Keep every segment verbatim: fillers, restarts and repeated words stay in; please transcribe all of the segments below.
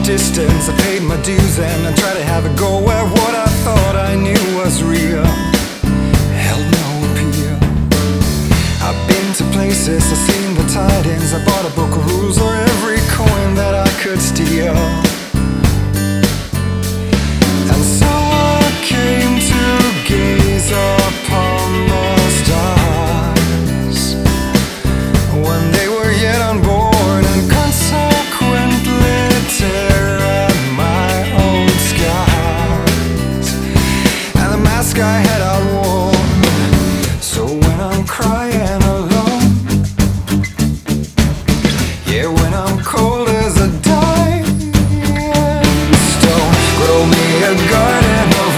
distance, I paid my dues and I tried to have a go at what I thought I knew was real. Held no appeal. I've been to places, I've seen the tidings, I bought a book of rules or every coin that I could steal. And so I came to gaze upon the stars when they were yet unborn, and consequently tear at my own skies and the mask I had outworn. So when I'm crying alone, yeah, when I'm cold as a dying stone, grow me a garden of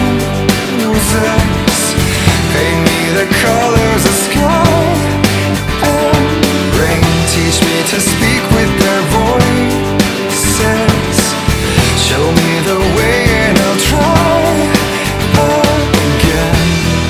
roses, paint me the colors of sky and rain, teach me to speak with their voices, show me the way and I'll try again.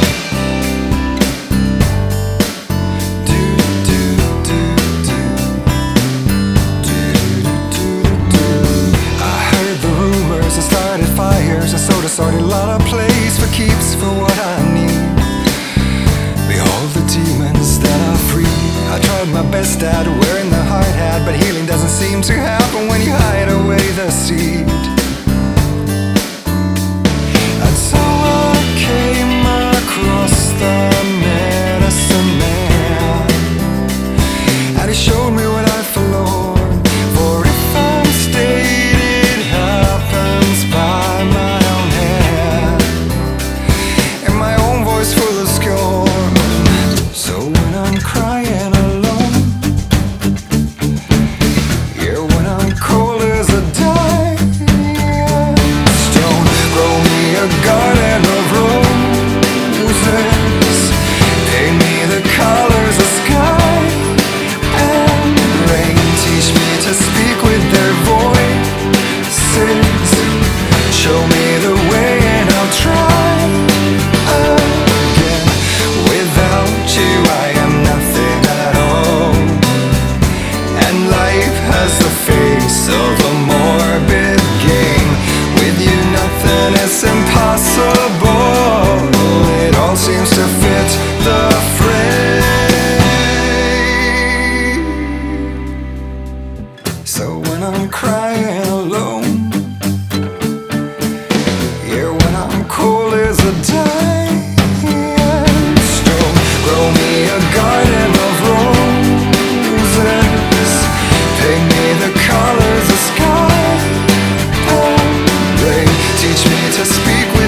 Do, do, do, do. Do, do, do. I heard the rumors, I started fires, I sort of started a lot of place for keeps for what I need. Behold the demons that are free. I tried my best at wearing the hard hat, but healing doesn't seem to happen when you hide away the seed. And so I came across the medicine man, and he showed me what I forlorn. For if I'm stayed, it happens by my own hand, and my own voice full of scorn. So when I'm crying alone, yeah, when I'm cold as a dying stone, grow me a garden of roses, paint me the colors of sky and rain, teach me to speak with their voices, show me the way and I'll try again. Without you I am nothing at all, and life has the face of a morbid game. With you nothing is impossible, it all seems to fit the frame. So when I'm crying alone, yeah, when I'm cold as a dying stone, grow me a garden of roses, paint me the colors of sky and rain, teach me to speak